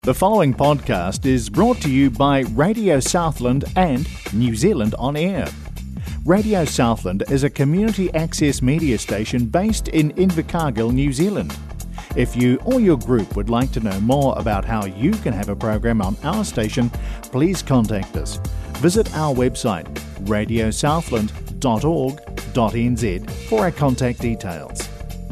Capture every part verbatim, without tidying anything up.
The following podcast is brought to you by Radio Southland and New Zealand On Air. Radio Southland is a community access media station based in Invercargill, New Zealand. If you or your group would like to know more about how you can have a program on our station, please contact us. Visit our website radio southland dot org dot n z for our contact details.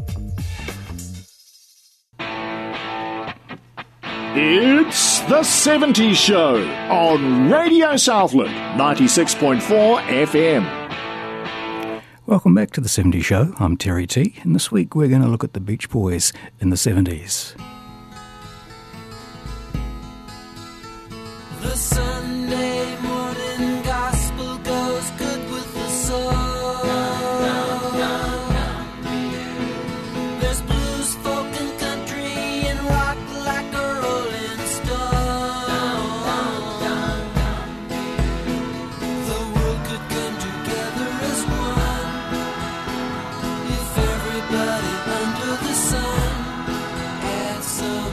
It's The seventies Show on Radio Southland, ninety-six point four F M. Welcome back to The seventies Show. I'm Terry T, and this week we're going to look at the Beach Boys in the seventies. The Sunday morning gospel goes good with the soul. There's blues, folk, and country, and rock like a rolling stone. The world could come together as one if everybody under the sun had some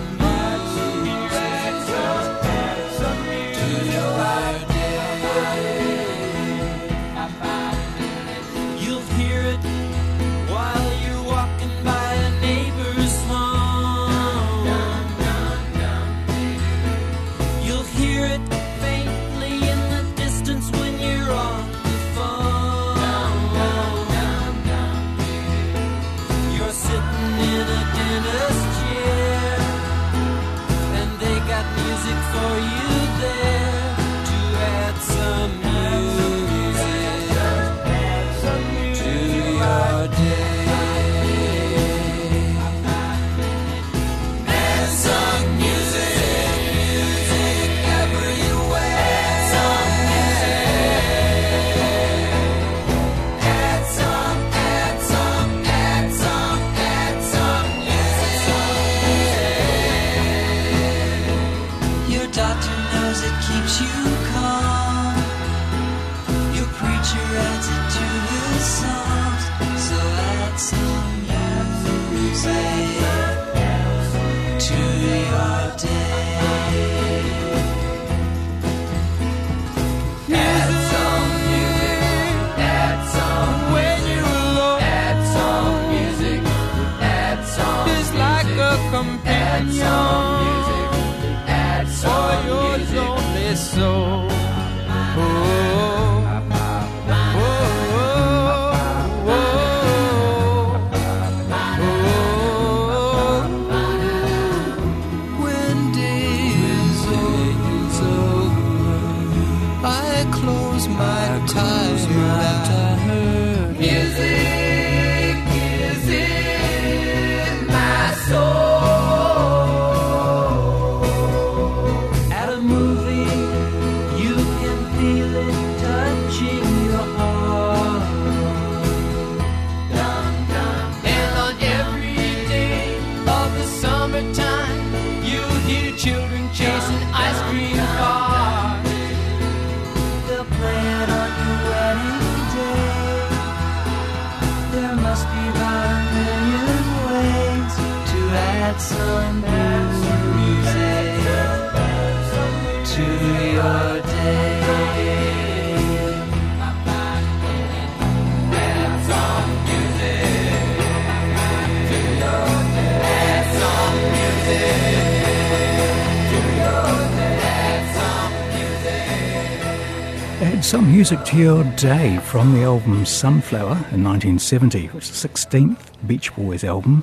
Add some music to your day from the album Sunflower in nineteen seventy, which is the sixteenth Beach Boys album,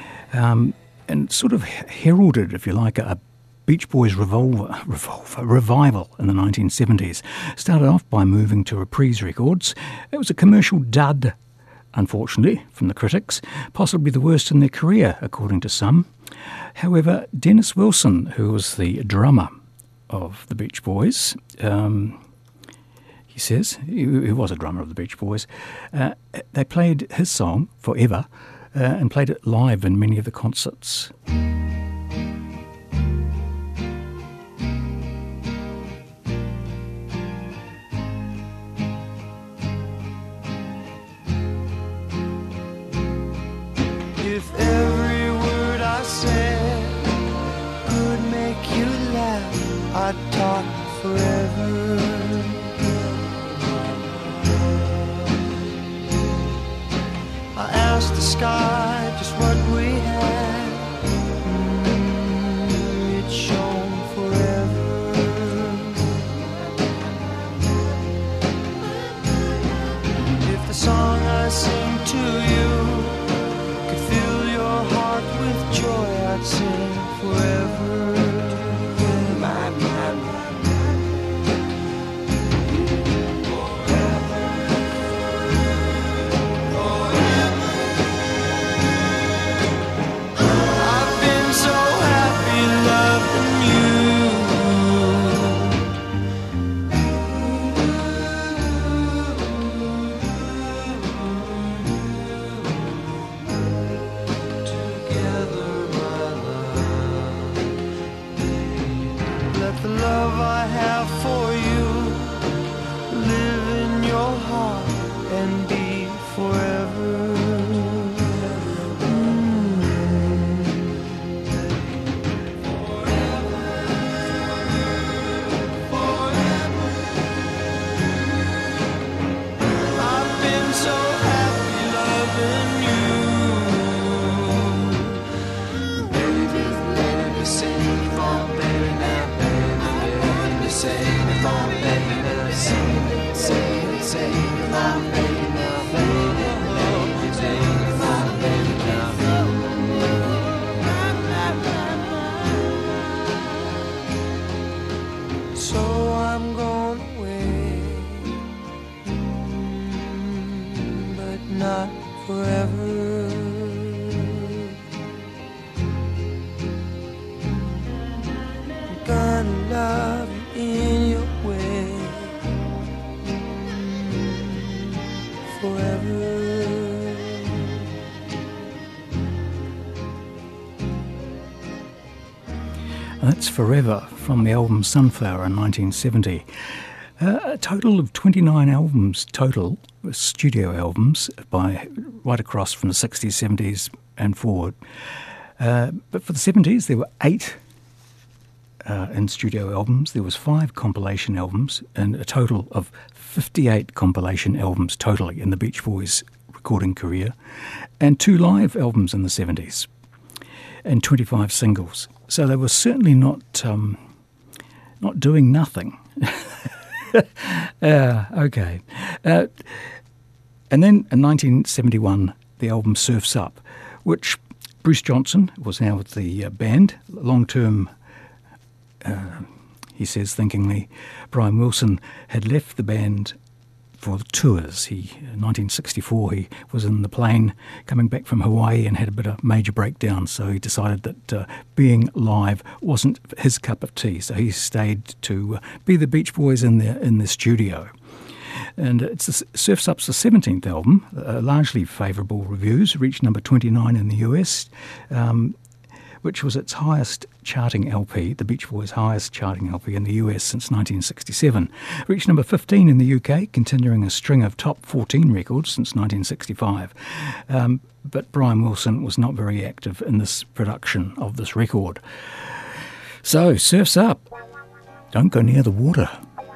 um, and sort of heralded, if you like, a Beach Boys revolver, revolver, revival in the nineteen seventies. Started off by moving to Reprise Records. It was a commercial dud, unfortunately, from the critics, possibly the worst in their career, according to some. However, Dennis Wilson, who was the drummer of the Beach Boys, um, he says, he, he was a drummer of the Beach Boys, uh, they played his song, Forever, uh, and played it live in many of the concerts. If every word I said could make you I talk forever. I asked the sky just what we had. Mm, it shone forever. If the song I sing to you could fill your heart with joy, I'd sing forever. My, my, my. That's Forever from the album Sunflower in nineteen seventy. Uh, a total of twenty-nine albums total, studio albums, by right across from the sixties, seventies and forward. Uh, but for the seventies there were eight uh, in studio albums, there was five compilation albums, and a total of fifty-eight compilation albums totally in the Beach Boys recording career, and two live albums in the seventies, and twenty-five singles. So they were certainly not um, not doing nothing. uh, okay. Uh, and then in nineteen seventy-one, the album Surf's Up, which Bruce Johnson was now with the uh, band, long-term, uh, he says thinkingly, Brian Wilson had left the band for the tours. He, in nineteen sixty-four, he was in the plane coming back from Hawaii and had a bit of major breakdown, so he decided that uh, being live wasn't his cup of tea, so he stayed to uh, be the Beach Boys in the, in the studio. And it's the, Surf's Up's the seventeenth album, uh, largely favourable reviews, reached number twenty-nine in the U S, um, which was its highest charting L P, the Beach Boys' highest charting L P in the U S since nineteen sixty-seven. Reached number fifteen in the U K, continuing a string of top fourteen records since nineteen sixty-five. Um, but Brian Wilson was not very active in this production of this record. So, Surf's Up. Don't go near the water.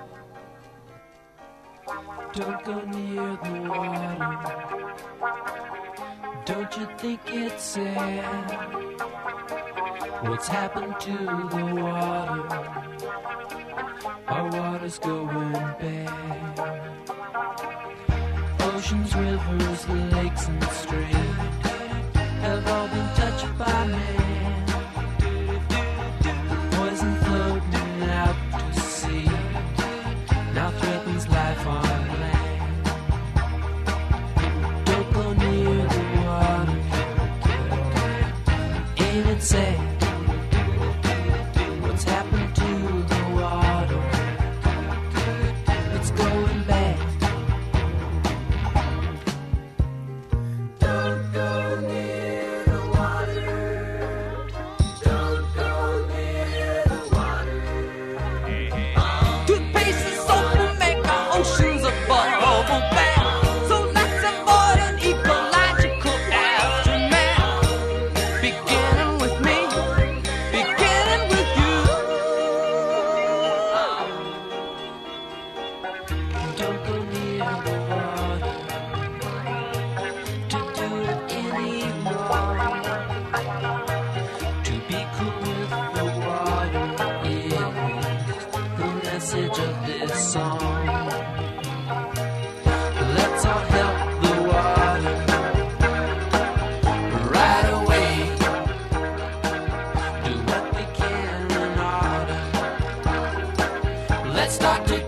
Don't go near the water. Don't you think it's sad what's happened to the water? Our water's going bad. Oceans, rivers, lakes and streams have all been touched by man. Poison floating out to sea now threatens life on land. Don't go near the water. Ain't it sad what's happened to the water? It's going bad. Don't message of this song. Let's all help the water right away. Do what we can in order. Let's start today.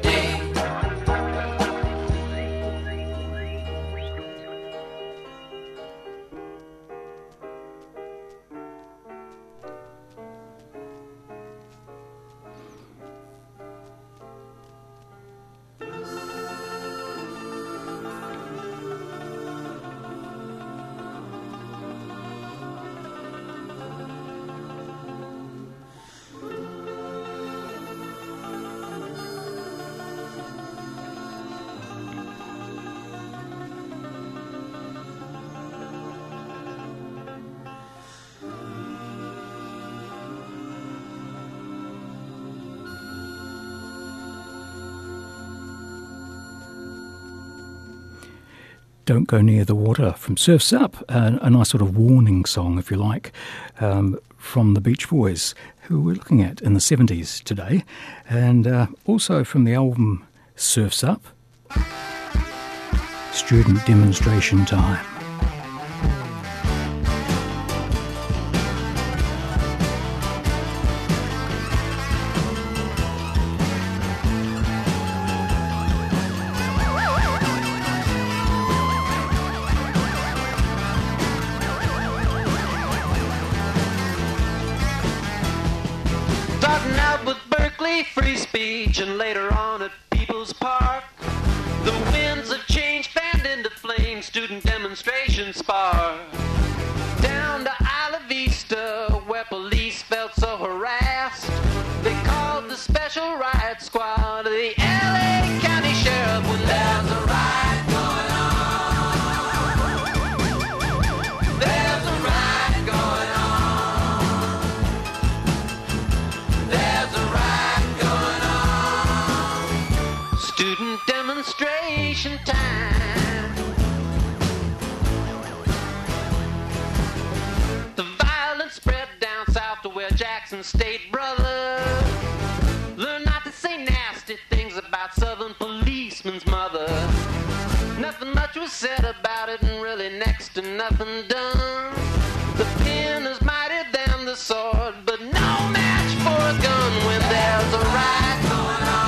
Don't Go Near the Water from Surf's Up, a, a nice sort of warning song, if you like, um, from the Beach Boys, who we're looking at in the seventies today, and uh, also from the album Surf's Up, Student Demonstration Time. Free speech, and later on at People's Park, the winds of change fanned into flame, student demonstration spark. Down to Isla Vista, where police felt so harassed, they called the special riot squad, the L A County Sheriff, when there's a riot going on. There's a riot going on. There's a riot. Student demonstration time. The violence spread down south to where Jackson State, brother. Learn not to say nasty things about Southern policeman's mother. Nothing much was said about it, and really next to nothing done. The pen is mightier than the sword, but no match for a gun when there's a riot going on.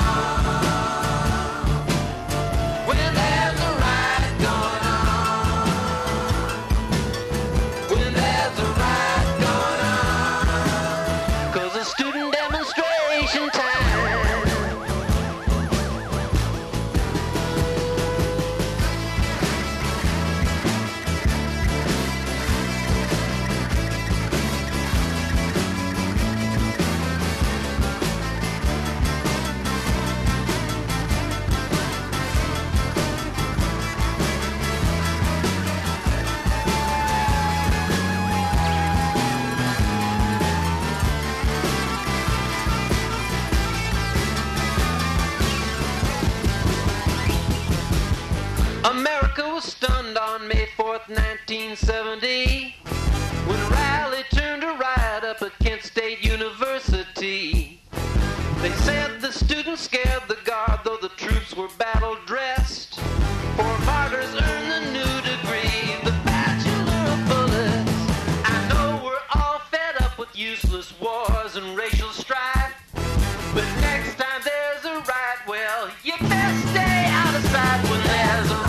America was stunned on May fourth, nineteen seventy, when Raleigh turned a riot up at Kent State University. They said the students scared the guard, though the troops were battle-dressed. Four martyrs earned the new degree, the Bachelor of Bullets. I know we're all fed up with useless wars and racial strife, but next time there's a riot, well, you best stay out of sight when there's a riot.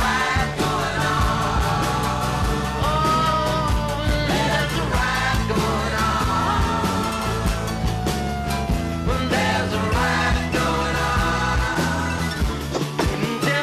Demonstration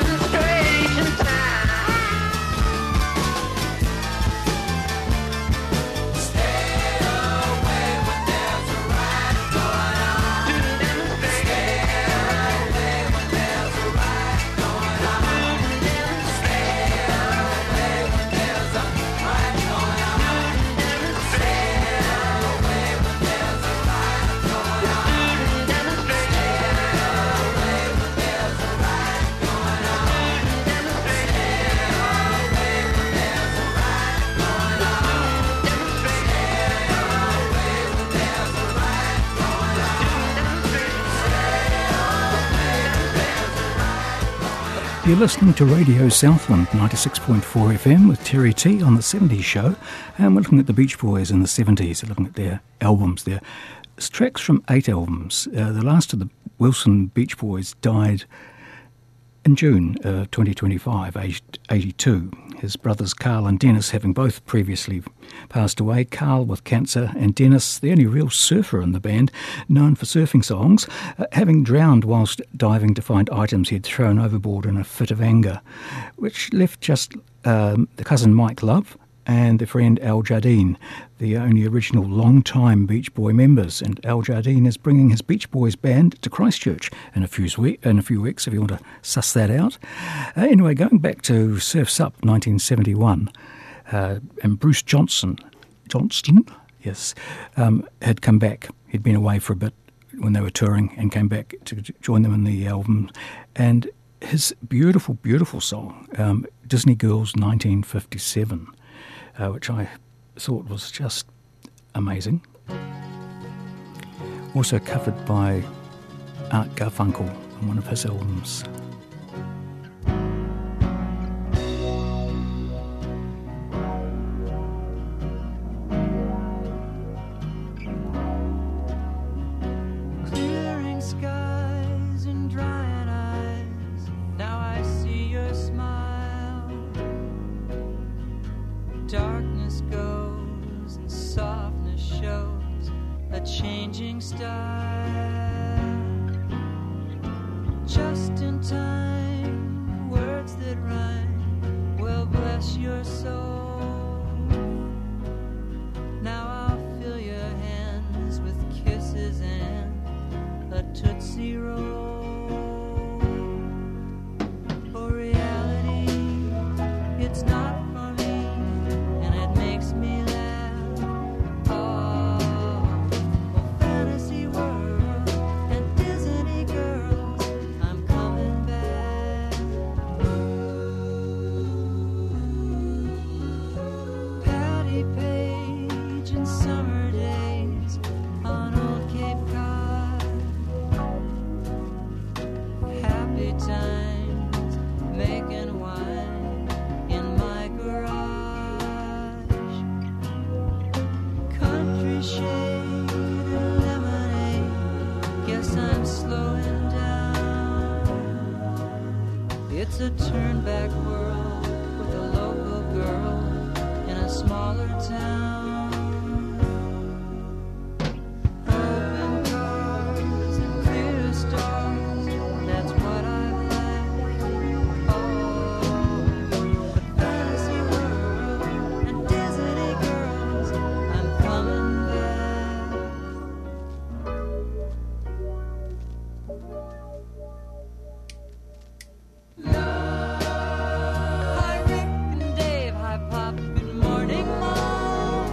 You're listening to Radio Southland ninety-six point four F M with Terry T on the seventies show, and we're looking at the Beach Boys in the seventies, looking at their albums there. It's tracks from eight albums. Uh, the last of the Wilson Beach Boys died in June uh, twenty twenty-five, aged eighty-two. His brothers Carl and Dennis having both previously passed away. Carl with cancer, and Dennis, the only real surfer in the band, known for surfing songs, uh, having drowned whilst diving to find items he'd thrown overboard in a fit of anger, which left just um, the cousin Mike Love and the friend Al Jardine, the only original long-time Beach Boy members. And Al Jardine is bringing his Beach Boys band to Christchurch in a few, week, in a few weeks, if you want to suss that out. Uh, anyway, going back to Surf's Up, nineteen seventy-one, uh, and Bruce Johnson, Johnston, yes, um, had come back. He'd been away for a bit when they were touring and came back to join them in the album. And his beautiful, beautiful song, um, Disney Girls nineteen fifty-seven, Uh, which I thought was just amazing. Also covered by Art Garfunkel on one of his albums. Clearing skies and drying eyes, now I see your smile. Darkness goes and softness shows a changing style. Just in time, words that rhyme will bless your soul. Now I'll fill your hands with kisses and a Tootsie Roll. For reality, it's not for me, and it makes me laugh. Oh, well, fantasy world and Disney girls, I'm coming back. Patty Page and summer days on Old Cape Cod. Happy times making wine in my garage. Country shade and lemonade, guess I'm slowing down. It's a turn-back world with a local girl in a smaller town. Open cars and clear stars, that's what I like. Oh, the fantasy world and Disney girls, I'm coming back. Hi Rick and Dave, hi Pop, good morning Mom.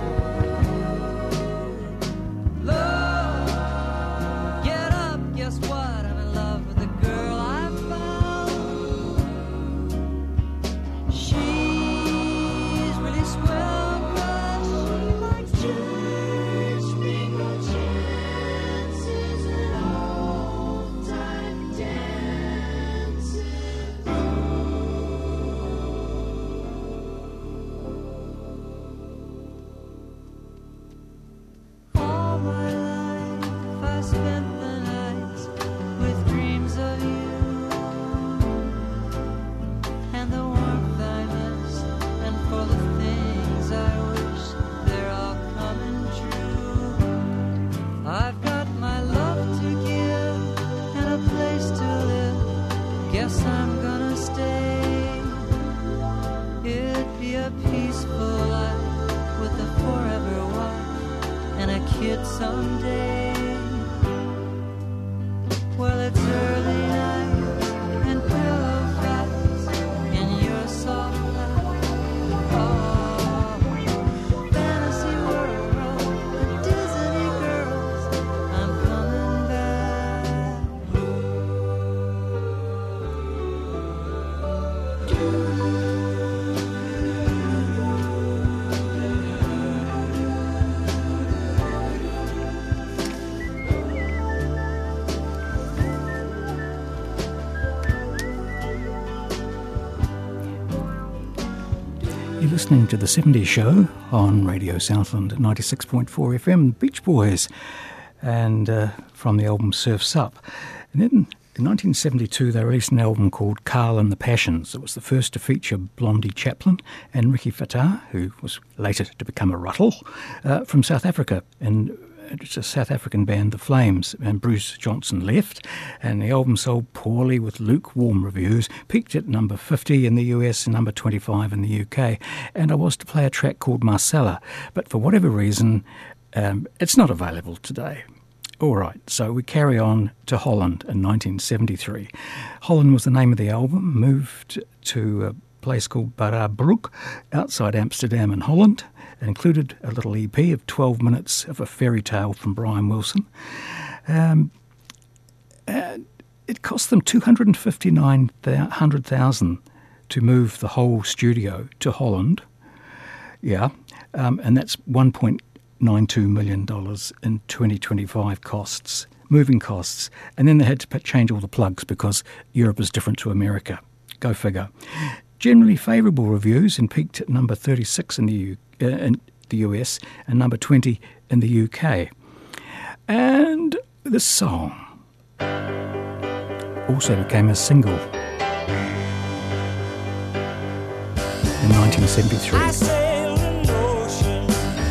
listening to The seventies Show on Radio Southland at ninety-six point four F M, Beach Boys, and uh, from the album Surf's Up. And then in nineteen seventy-two they released an album called Carl and the Passions. It was the first to feature Blondie Chaplin and Ricky Fatah, who was later to become a Ruttle, uh, from South Africa. And it's a South African band, The Flames, and Bruce Johnson left, and the album sold poorly with lukewarm reviews, peaked at number fifty in the U S and number twenty-five in the U K, and I was to play a track called Marcella, but for whatever reason, um, it's not available today. All right, so we carry on to Holland in nineteen seventy-three. Holland was the name of the album, moved to a place called Barabroek outside Amsterdam in Holland. It included a little E P of twelve minutes of a fairy tale from Brian Wilson. Um, and it cost them two hundred fifty-nine thousand dollars to move the whole studio to Holland. Yeah, um, and that's one point nine two million dollars in twenty twenty-five costs, moving costs. And then they had to change all the plugs because Europe is different to America. Go figure. Generally favourable reviews, and peaked at number thirty-six in the U K. In the U S and number twenty in the U K. And the song also became a single in nineteen seventy-three. I sail an ocean,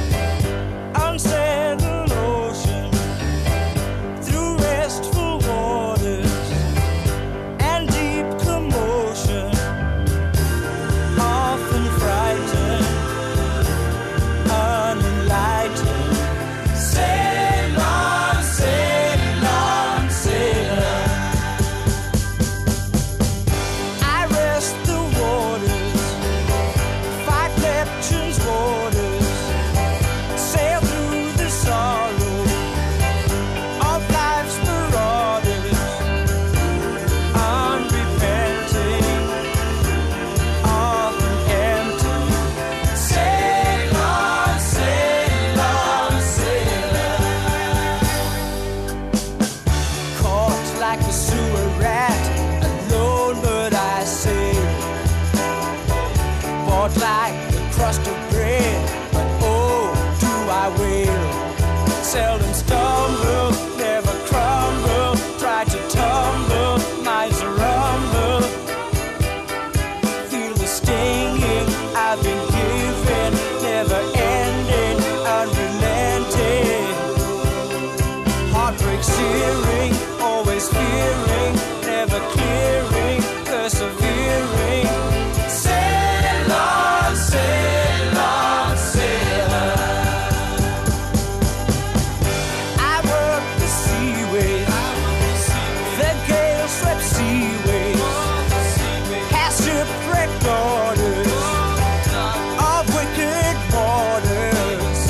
unsettled ocean, through restful waters and deep commotion, often frightened, unenlightened. Sail on, sail on, sailor. I rest the waters, fight Neptune's waters, sail through the sorrow of life's marauders, unrepenting, often empty. Sail on, sail on, sailor. Caught like a sewer rat, alone but I sail. Bought like a crust of bread, but oh, do I wail. Seldom stumble, never crumble, try to tumble, minds rumble. Feel the stinging I've been given, never ending, unrelenting. Heartbreak searing, always fearing, never clearing, persevering. Sail on, sail on, sailor. I work the seaways, the gale-swept seaways, past shipwrecked daughters of wicked waters,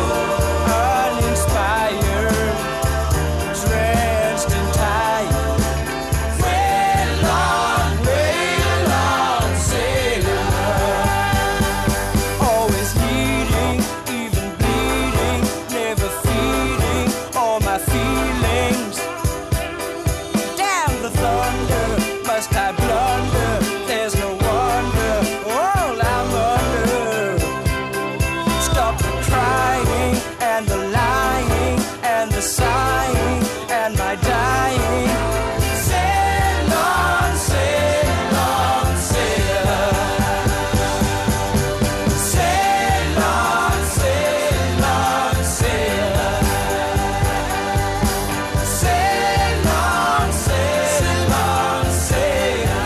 uninspired, drenched and tired. Wail on, wail on, sailor. Always needing, even bleeding, never feeding all my feelings. Damn the thunder, must I blunder? There's no wonder, all I'm under. Stop the crying and the lying and the sighing and my dying. Sail on, sail on, sailor. Sail on, sail on, sailor. Sail on, sail on, sailor.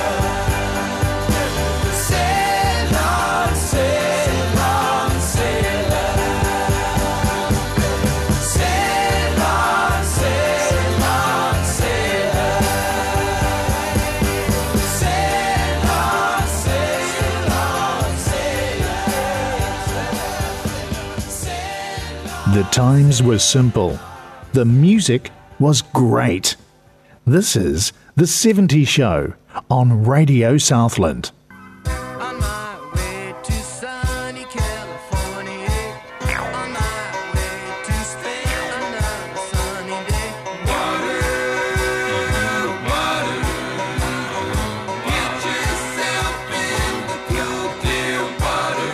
Sail on, sail on, sailor. Sail on, sail on, sailor. Sail on, sail on, sailor. The times were simple. The music was great. This is The seventies Show on Radio Southland. On my way to sunny California, on my way to spend another sunny day. Water, water, get yourself in the cool, clear water.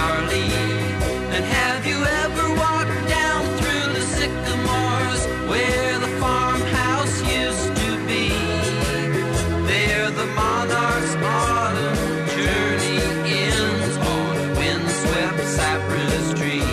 barley. And have you ever walked down through the sycamores where the farmhouse used to be? There the monarch's autumn journey ends on a windswept cypress tree.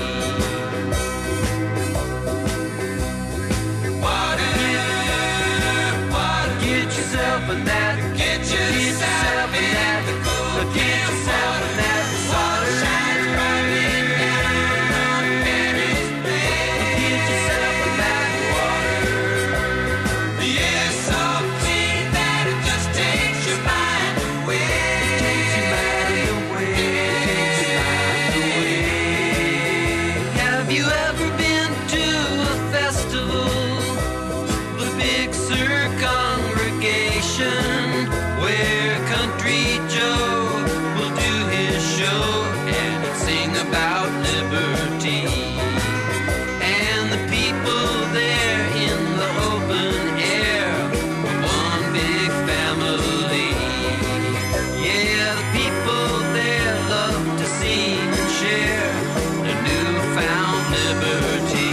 Water, water, get yourself a nap. Get yourself a nap. Get yourself a nap. Water shines brightly down Mary's bed. Get yourself a nap. Water. The air's so clean that it just takes your mind away. Takes your mind away. Takes your mind away. Have you ever been to a festival? The Big Sur congregation, where Country Joe will do his show and he'd sing about liberty. And the people there in the open air were one big family. Yeah, the people there love to sing and share their newfound liberty.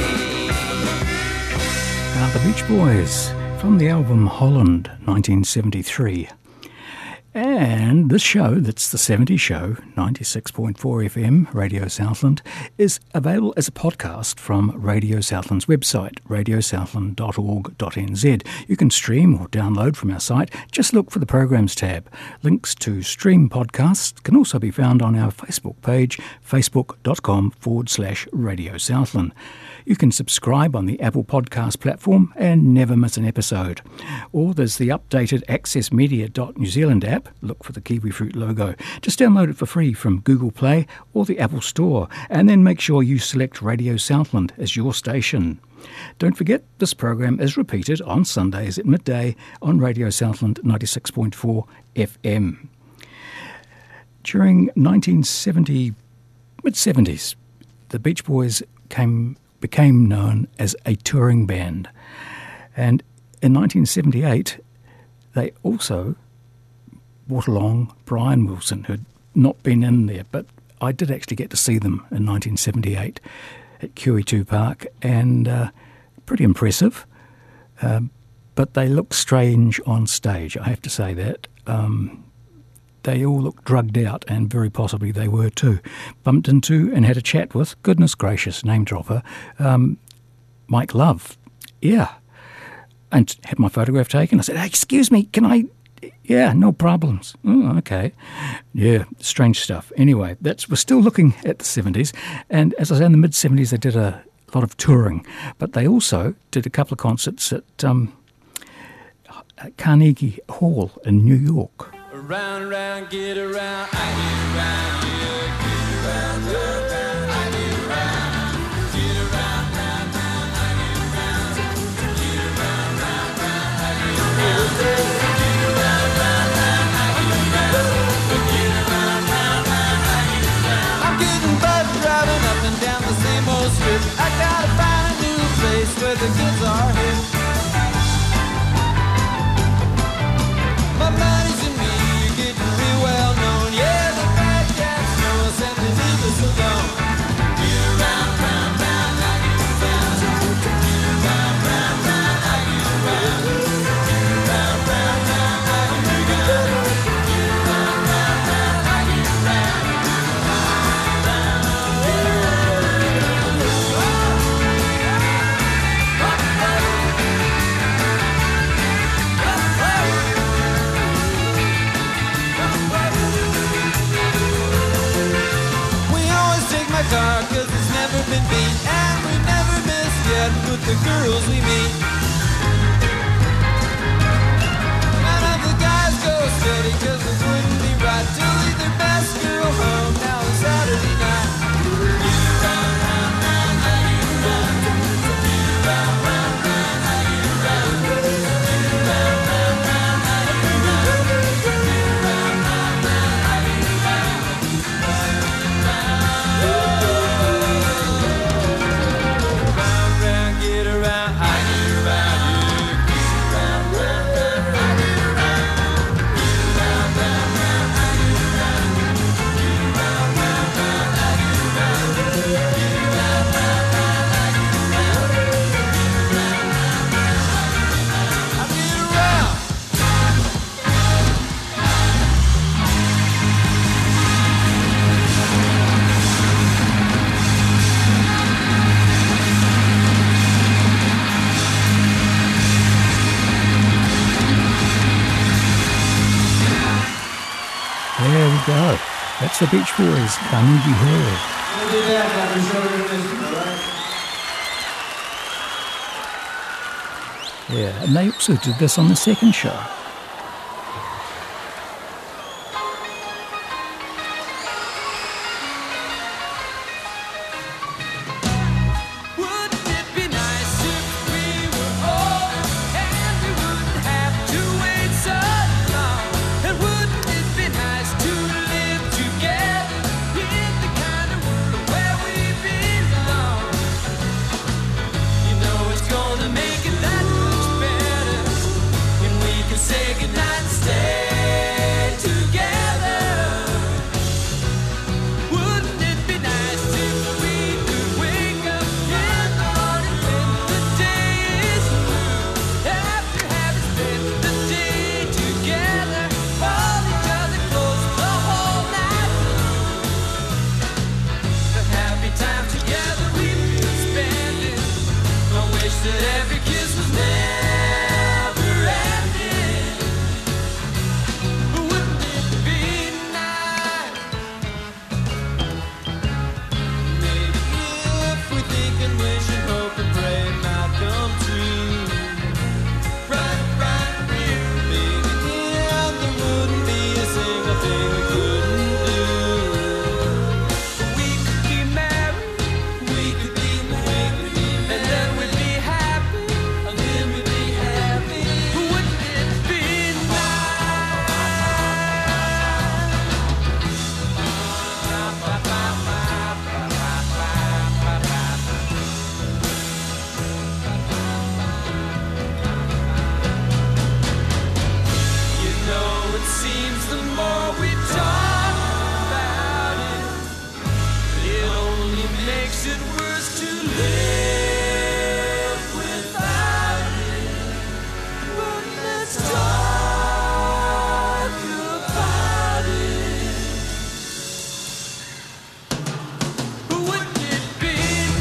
Uh, the Beach Boys from the album Holland, nineteen seventy-three. And this show, that's the seventies show, ninety-six point four F M, Radio Southland, is available as a podcast from Radio Southland's website, radio southland dot org dot n z. You can stream or download from our site. Just look for the Programs tab. Links to stream podcasts can also be found on our Facebook page, facebook.com forward slash Radio Southland. You can subscribe on the Apple Podcast platform and never miss an episode. Or there's the updated access media dot new zealand app. Look for the kiwi fruit logo. Just download it for free from Google Play or the Apple Store, and then make sure you select Radio Southland as your station. Don't forget, this program is repeated on Sundays at midday on Radio Southland ninety-six point four F M. During nineteen seventy, mid-seventies, the Beach Boys came became known as a touring band. And in nineteen seventy-eight, they also brought along Brian Wilson, who had not been in there, but I did actually get to see them in nineteen seventy-eight at Q E two Park, and uh, pretty impressive. Um, but they looked strange on stage, I have to say that. Um, they all looked drugged out, and very possibly they were too. Bumped into and had a chat with, goodness gracious, name dropper, um, Mike Love. Yeah. And had my photograph taken. I said, hey, excuse me, can I... Yeah, no problems. Oh, okay. Yeah, strange stuff. Anyway, that's we're still looking at the seventies. And as I say, in the mid-seventies, they did a lot of touring. But they also did a couple of concerts at um, Carnegie Hall in New York. Around, around, get around, I get around, yeah, get around, round, round, I get around, get around, round, round, I get around, get around, round, round, I get around, get around, round, round, I get around, get around, round, round, I get around. I'm getting butt driving up and down the same old strip. I gotta find a new place where the goods are hip. My money's in me. Well known, yeah, the bad cats know us and they leave us alone. Get around, round, round, I get around. Get around, round, round, I get around. Get around, round, round, I get around. Get around, round, round, I get around. Car, cause it's never been beat, and we never miss yet with the girls we meet. None of the guys go steady, cause it wouldn't be right to lead their best girl home now on Saturday night. Get around, round, round, I get around. Get around, round, round, I get around. Get around, round, round, I get around. Get around, round, round, I get around. Get around, I get around, yeah. Get around, round, round, I get around. Get around, round, round. That's the Beach Boys, Carnegie Hall. We'll do that after the show intermission, all right? Yeah, and they also did this on the second show. Wouldn't it be nice if we were old and we wouldn't have to wait so long? And wouldn't it be nice to live together in the kind of world where we belong? You know it's gonna make it that much better, and we can say goodnight and stay together. Wouldn't it be nice if we could wake up in the morning when the day is through, after having spent the day together, hold each other close the whole night through. The happy time together we could spend it. I wish that every kiss was never ending. Wouldn't it be nice? Maybe if we think and wish and hope and pray it might come true. Right, right, real. Maybe then there wouldn't be a single thing we couldn't do. We could be married, we could be married, and then we'd be happy, and then we'd be happy. Wouldn't it be You know, it seems the more we talk about it, it only makes it worse to live without it. But let's talk about it. Wouldn't it be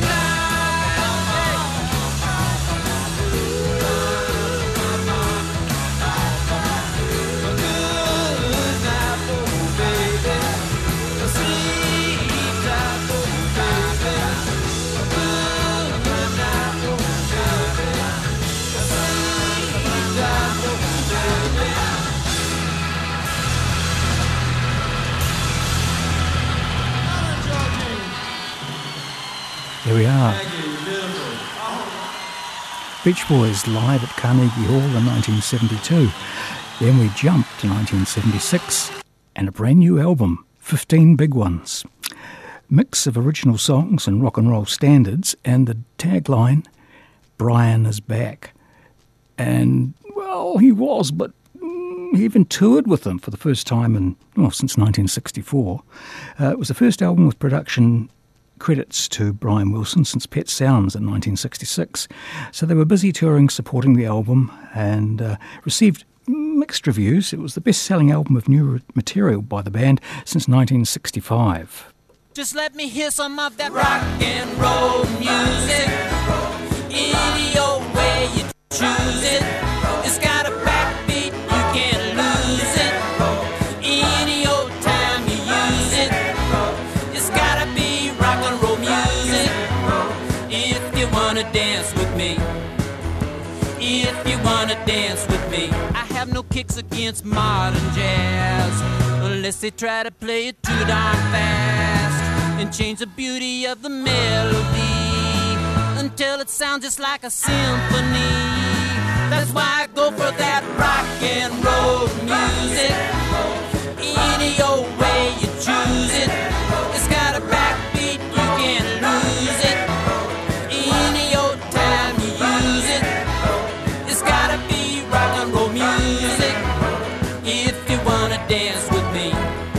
Here we are. Beach Boys live at Carnegie Hall in nineteen seventy-two. Then we jumped to nineteen seventy-six and a brand new album, fifteen Big Ones. Mix of original songs and rock and roll standards, and the tagline, Brian is back. And, well, he was, but mm, he even toured with them for the first time in, well, since nineteen sixty-four. Uh, it was the first album with production credits to Brian Wilson since Pet Sounds in nineteen sixty-six. So they were busy touring, supporting the album, and uh, received mixed reviews. It was the best-selling album of new material by the band since nineteen sixty-five. Just let me hear some of that rock and roll music. Any old way you choose it. It's got a backbeat, you can't lose it. Any old time you use it. It's gotta be rock and roll music. If you wanna dance with me. If you wanna dance with me. I have no kicks against modern jazz, unless they try to play it too darn fast and change the beauty of the melody until it sounds just like a symphony. That's why I go for that rock and roll music. Any old way you choose it. It's got a backbeat, you can't lose it. Any old time you use it. It's gotta be rock and roll music. If you wanna dance with me.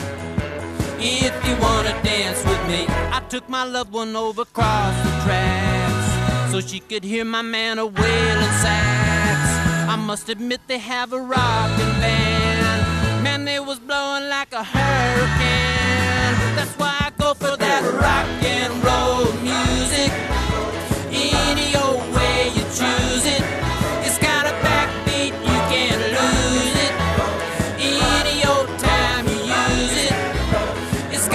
If you wanna dance with me. I took my loved one over across the tracks so she could hear my man a wailing sax. I must admit they have a rockin' band. Man, they was blowing like a hurricane. That's why I go for that rock and roll music. Any old way you choose it. It's got a backbeat, you can't lose it. Any old time you use it. It's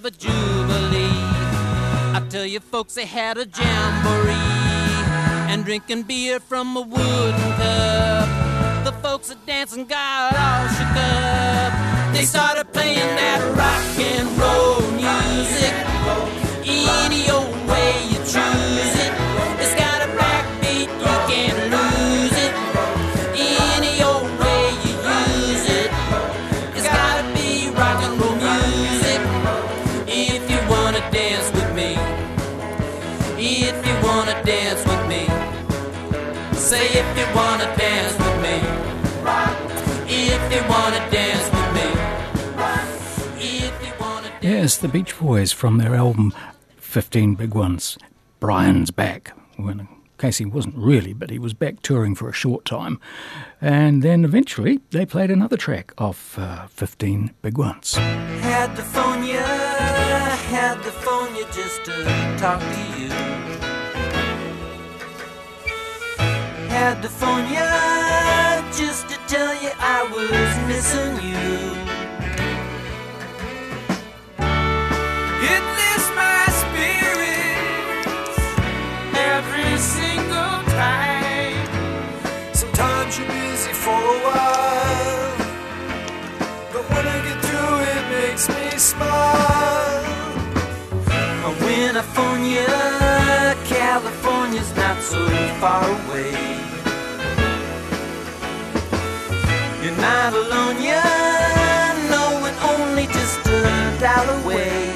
of a jubilee. I tell you folks, they had a jamboree and drinking beer from a wooden cup. The folks at dancing got all shook up. They started playing that rock and roll music, any old way you choose it. It's got a backbeat, you can't lose it, any old way you use it. It's gotta be rock and roll music if you wanna dance with me. If you wanna dance with me, say if you wanna dance with me. If you wanna dance with me. If you wanna dance. Yes, the Beach Boys from their album fifteen Big Ones. Brian's back. Well, in case he wasn't really, but he was back touring for a short time. And then eventually they played another track off uh, fifteen Big Ones. Had the phone ya, had the phone ya just to talk to you. Had the phone ya just to tell you I was missing you. It lifts my spirits every single time. Sometimes you're busy for a while, but when I get through it makes me smile. When I phone you, California's not so far away. You're not alone, you know it only just a dial away.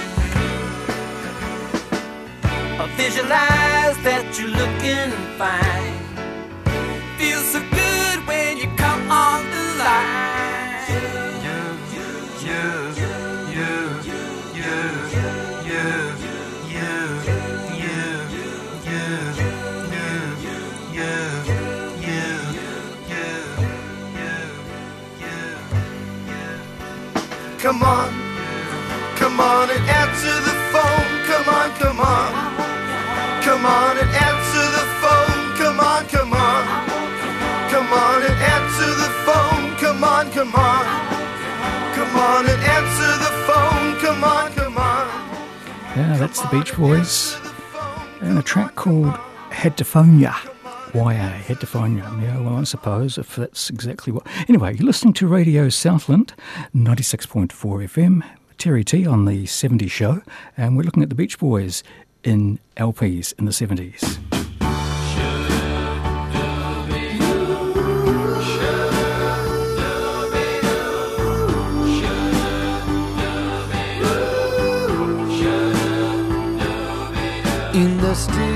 I visualize that you're looking fine. Feels so good when you come on the line. You, you, you, you, you, you, you, Come on, come on and answer the phone. Come on, come on. Come on and answer the phone. Come on, come on. Come on and answer the phone. Come on, come on. Come on and answer the phone. Come on, come on. Yeah, that's the Beach Boys. And a track called Had to Phone Ya. Why I had to phone you. Yeah, well, I suppose if that's exactly what... Anyway, you're listening to Radio Southland, ninety-six point four F M, Terry T on the seventies show, and we're looking at the Beach Boys in L Ps in the seventies. In the still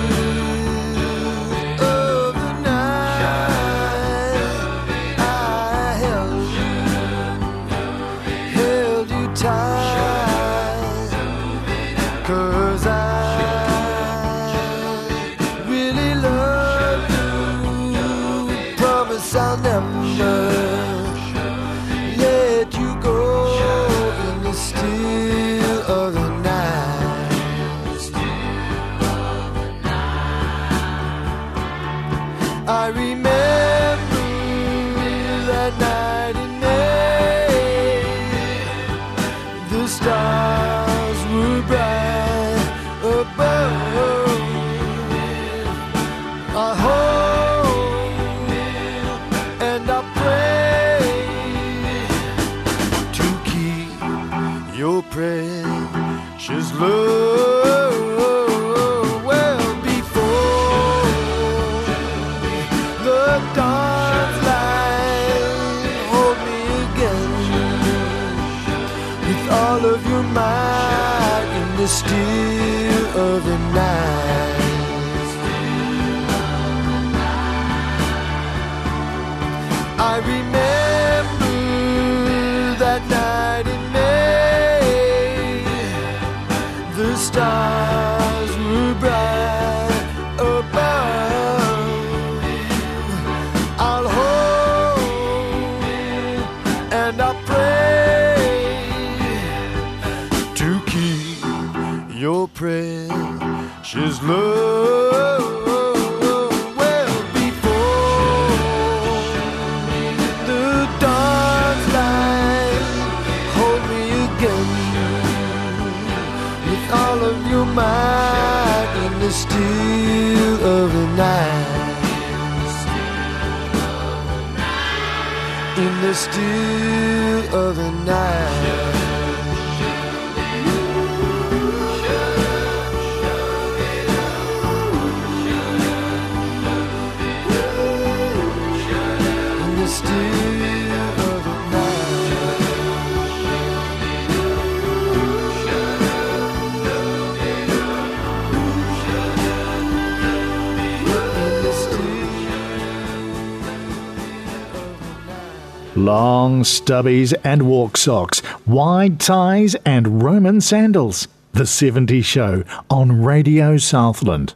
still of the night. I remember that night in May. The stars were bright above. I'll hold and I'll pray to keep your precious love. Well, before the dawn's light, hold me again the still of the night, in the still of the night. Long stubbies and walk socks, wide ties and Roman sandals. The seventies Show on Radio Southland.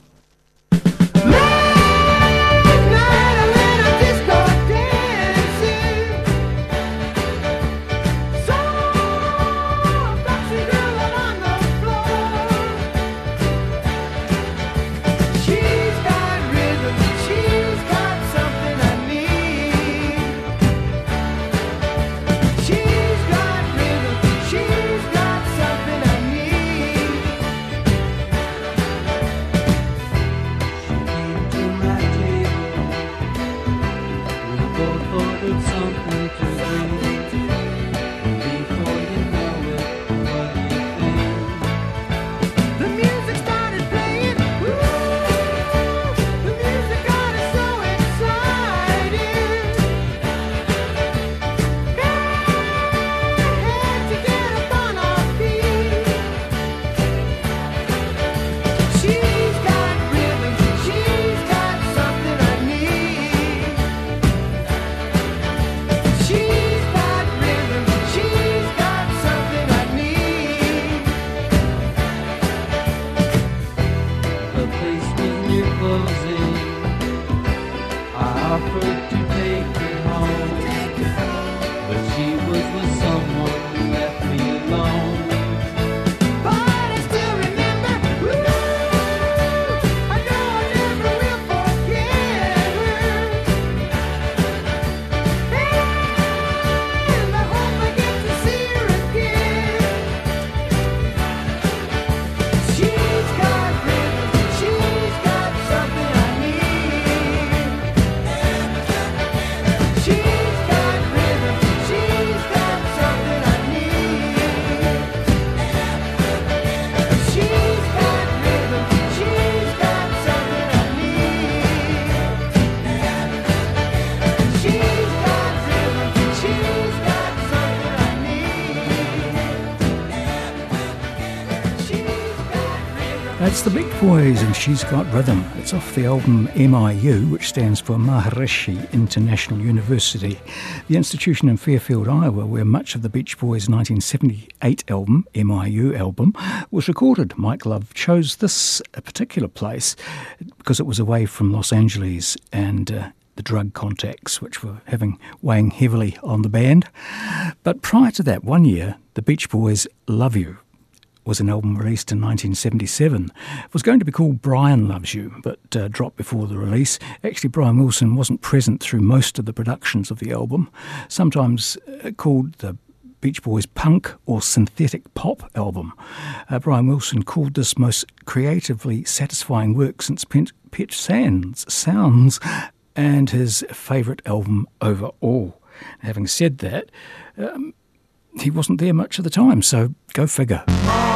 It's the Beach Boys and She's Got Rhythm. It's off the album M I U, which stands for Maharishi International University, the institution in Fairfield, Iowa, where much of the Beach Boys' nineteen seventy-eight album, M I U album, was recorded. Mike Love chose this particular place because it was away from Los Angeles and uh, the drug contacts, which were having weighing heavily on the band. But prior to that, one year, the Beach Boys' Love You was an album released in nineteen seventy-seven. It was going to be called Brian Loves You, but uh, dropped before the release. Actually, Brian Wilson wasn't present through most of the productions of the album, sometimes uh, called the Beach Boys punk or synthetic pop album. Uh, Brian Wilson called this most creatively satisfying work since Pet, Pet Sands, Sounds, and his favourite album overall. Having said that, um, he wasn't there much of the time, so go figure.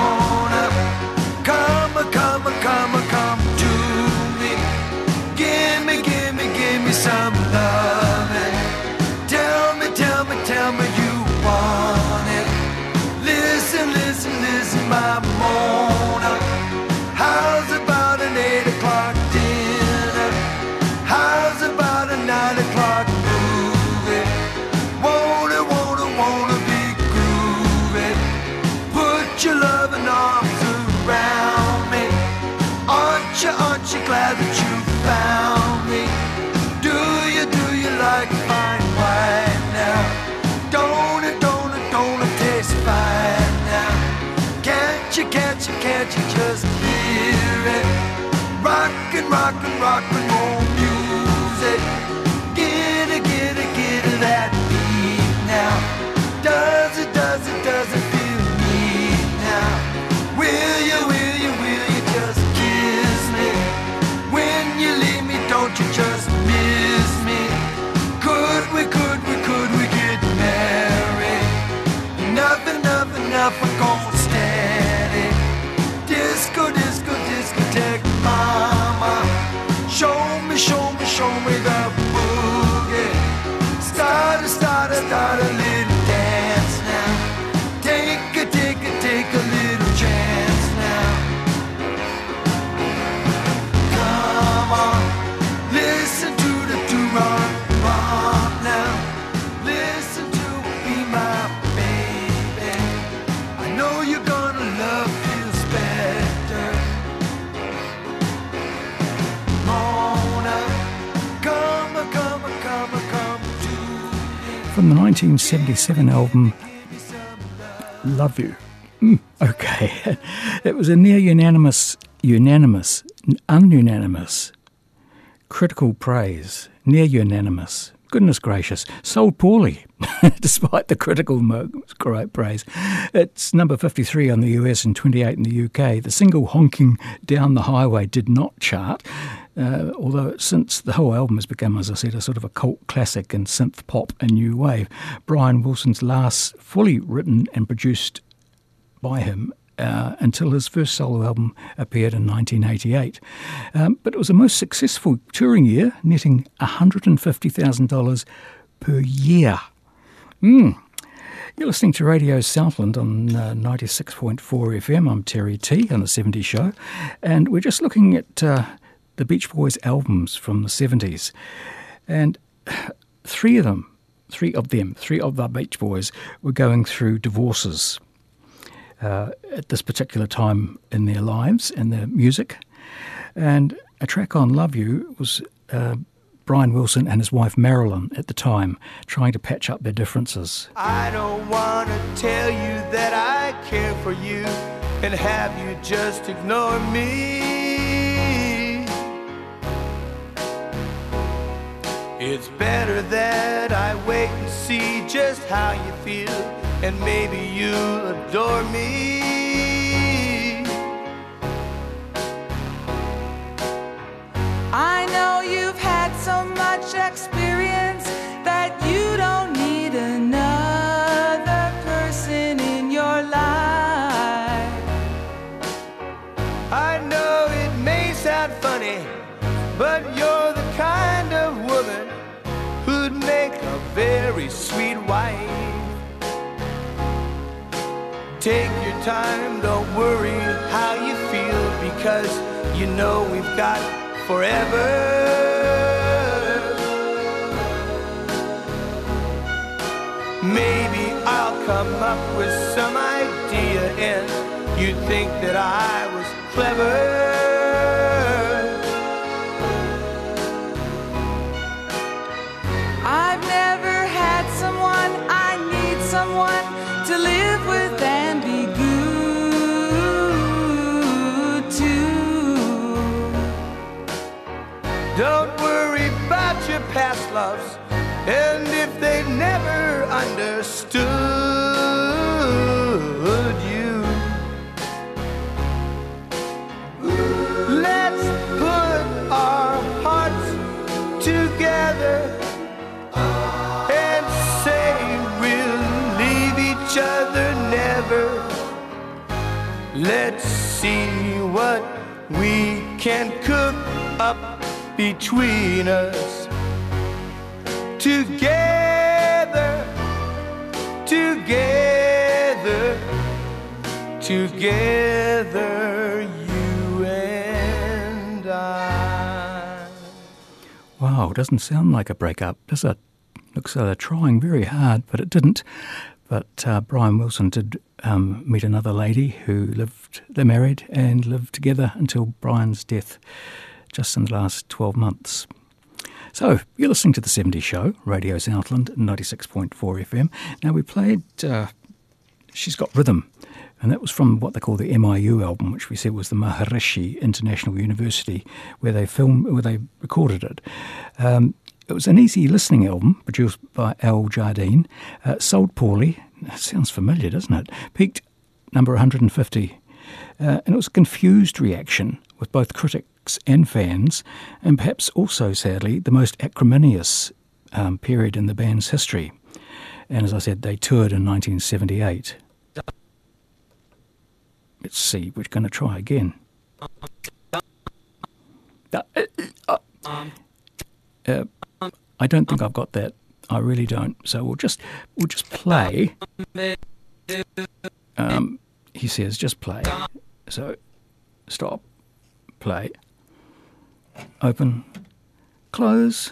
On up, come, come, come, come to me. Give me, give me, give me some loving. Tell me, tell me, tell me you want it. Listen, listen, listen, my Mona. How's about an eight o'clock dinner? How's about a nine o'clock movie? Won't it, won't it, won't it be groovy? Put your loving arms around me. Aren't you, aren't you glad that you found me? Do you from the nineteen seventy-seven album Love You. Mm, okay, it was a near unanimous, unanimous, ununanimous, critical praise, near unanimous. Goodness gracious, sold poorly, despite the critical great praise. It's number fifty-three on the U S and twenty-eight in the U K. The single Honking Down the Highway did not chart, uh, although since the whole album has become, as I said, a sort of a cult classic in synth pop and new wave. Brian Wilson's last fully written and produced by him Uh, until his first solo album appeared in nineteen eighty-eight. Um, but it was a most successful touring year, netting one hundred fifty thousand dollars per year. Mm. You're listening to Radio Southland on uh, ninety-six point four F M. I'm Terry T on The seventies Show, and we're just looking at uh, the Beach Boys albums from the seventies. And three of them, three of them, three of the Beach Boys were going through divorces Uh, at this particular time in their lives and their music. And a track on Love You was uh, Brian Wilson and his wife Marilyn at the time trying to patch up their differences. I don't want to tell you that I care for you and have you just ignore me. It's better that I wait and see just how you feel, and maybe you'll adore me. I know you've had so much experience that you don't need another person in your life. I know it may sound funny, but you're the kind of woman who'd make a very sweet wife. Take your time, don't worry how you feel, because you know we've got forever. Maybe I'll come up with some idea and you'd think that I was clever. I've never had someone, I need someone to live with and be good to. Don't worry about your past loves, and if they never understood you, let's put our hearts together and say we'll leave each other never. Let's see what we can cook up between us. Together, together, together, you and I. Wow, doesn't sound like a breakup, does it? Looks like they're trying very hard, but it didn't. But uh, Brian Wilson did um, meet another lady who lived, they're married and lived together until Brian's death just in the last twelve months. So, you're listening to The seventies Show, Radio Southland, ninety-six point four F M. Now, we played uh, She's Got Rhythm, and that was from what they call the M I U album, which we said was the Maharishi International University, where they filmed, where they recorded it. Um, it was an easy listening album, produced by Al Jardine, uh, sold poorly. That sounds familiar, doesn't it? Peaked number one hundred fifty. Uh, and it was a confused reaction with both critics and fans, and perhaps also, sadly, the most acrimonious um, period in the band's history. And as I said, they toured in nineteen seventy-eight. Let's see, we're going to try again. Uh, uh, uh, I don't think I've got that. I really don't. So we'll just we'll just play. Um, he says, just play. So, stop, play, open, close.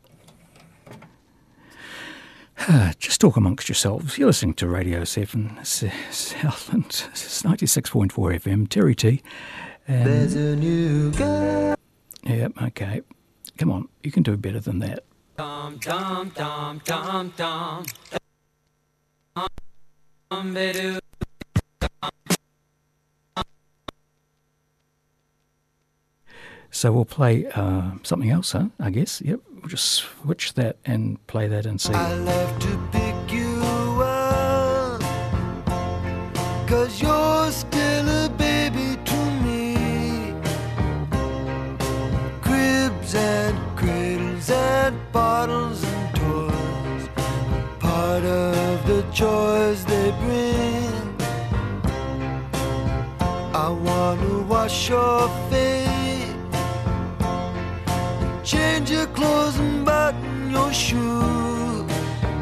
Just talk amongst yourselves. You're listening to Radio seven Southland, ninety-six point four F M, Terry T. And there's a new girl. Yep, okay. Come on, you can do better than that. Dum dum dum dum dum. Dum be-doo. So we'll play uh, something else, huh? I guess. Yep. We'll just switch that and play that and see. I love to pick you up, 'cause you're still a baby to me. Cribs and cradles and bottles and toys, part of the joys they bring. I wanna wash your face, change your clothes and button your shoes,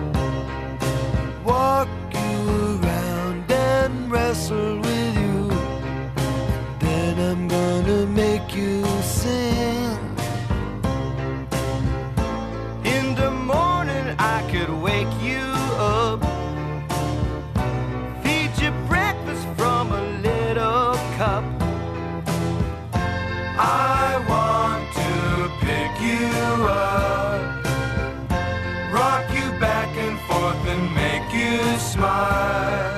walk you around and wrestle with you. Then I'm gonna make you sing. In the morning I could wake you up, feed you breakfast from a little cup. I want to pick you up, rock you back and forth and make you smile.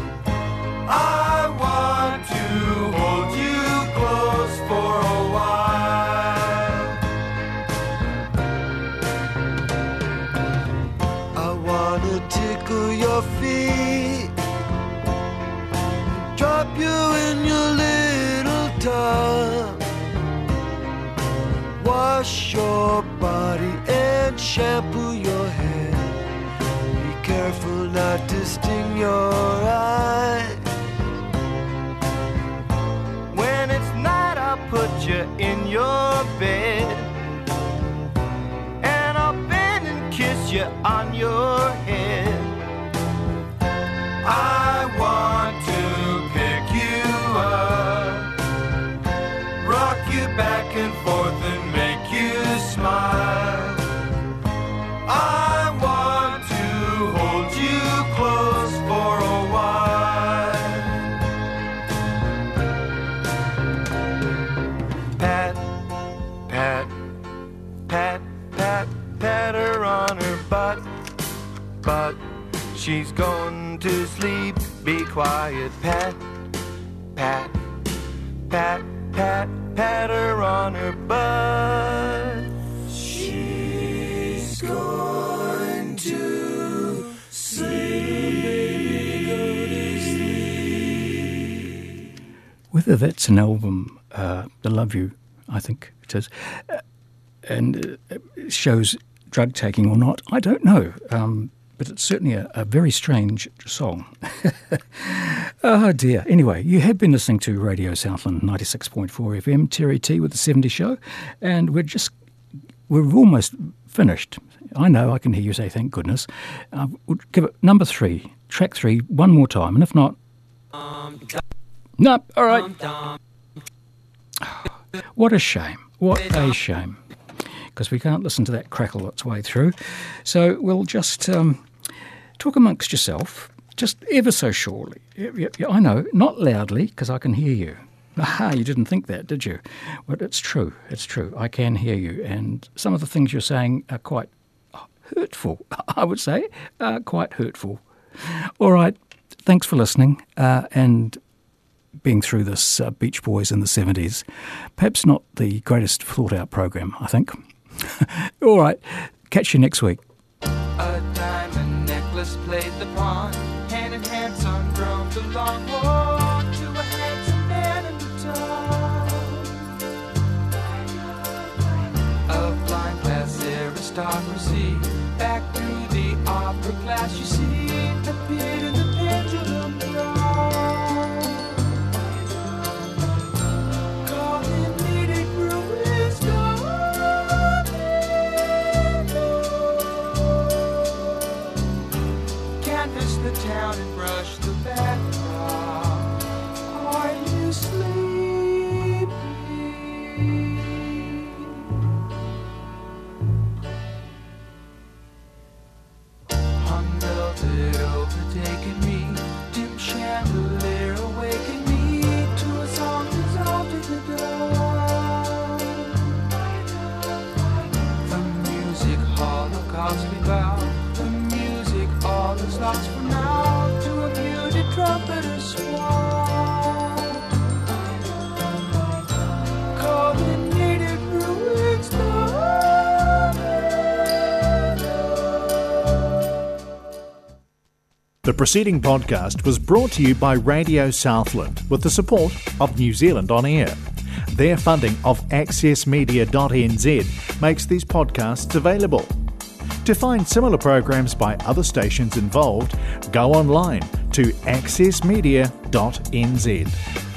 I want to hold you close for a while. I want to tickle your feet, drop you in your little tub, wash your body and shampoo your hair. Be careful not to sting your eyes. When it's night I'll put you in your bed, and I'll bend and kiss you on your head. I want to pick you up, rock you back and forth and make you smile. I want to hold you close for a while. Pat, pat, pat, pat, pat her on her butt, but she's going to sleep. Be quiet, pat, pat, pat, pat, pat her on her butt. She's going to sleep. Whether that's an album, uh, The Love You, I think it is, uh, and uh, shows drug taking or not, I don't know. Um, but it's certainly a, a very strange song. Oh dear. Anyway, you have been listening to Radio Southland ninety-six point four F M, Terry T with the seventies Show, and we're just, we're almost finished. I know, I can hear you say thank goodness. Uh, we'll give it number three, track three, one more time, and if not... No, all right. What a shame. What a shame. Because we can't listen to that crackle its way through. So we'll just um, talk amongst yourself, just ever so shortly. Yeah, yeah, I know, not loudly, because I can hear you. Aha, you didn't think that, did you? Well, it's true, it's true. I can hear you, and some of the things you're saying are quite hurtful, I would say, uh, quite hurtful. All right, thanks for listening, uh, and being through this uh, Beach Boys in the seventies. Perhaps not the greatest thought-out program, I think. All right, catch you next week. A diamond necklace played the pawn, hand in hand, son drove the long walk to a handsome man in the town. Of blind class aristocracy, back through the opera glass you see, appeared in the pendulum dawn. Call him meeting room is gone. Canvass the town and brush the background. Are you sleepy? Unmelted, overtaken me, dim chandelier awakened me to a song dissolved in the dark. The music call a costly bow. The music all is lost for now to a muted trumpeter swan. Call the native druids the The preceding podcast was brought to you by Radio Southland with the support of New Zealand On Air. Their funding of access media dot n z makes these podcasts available. To find similar programs by other stations involved, go online to access media dot n z.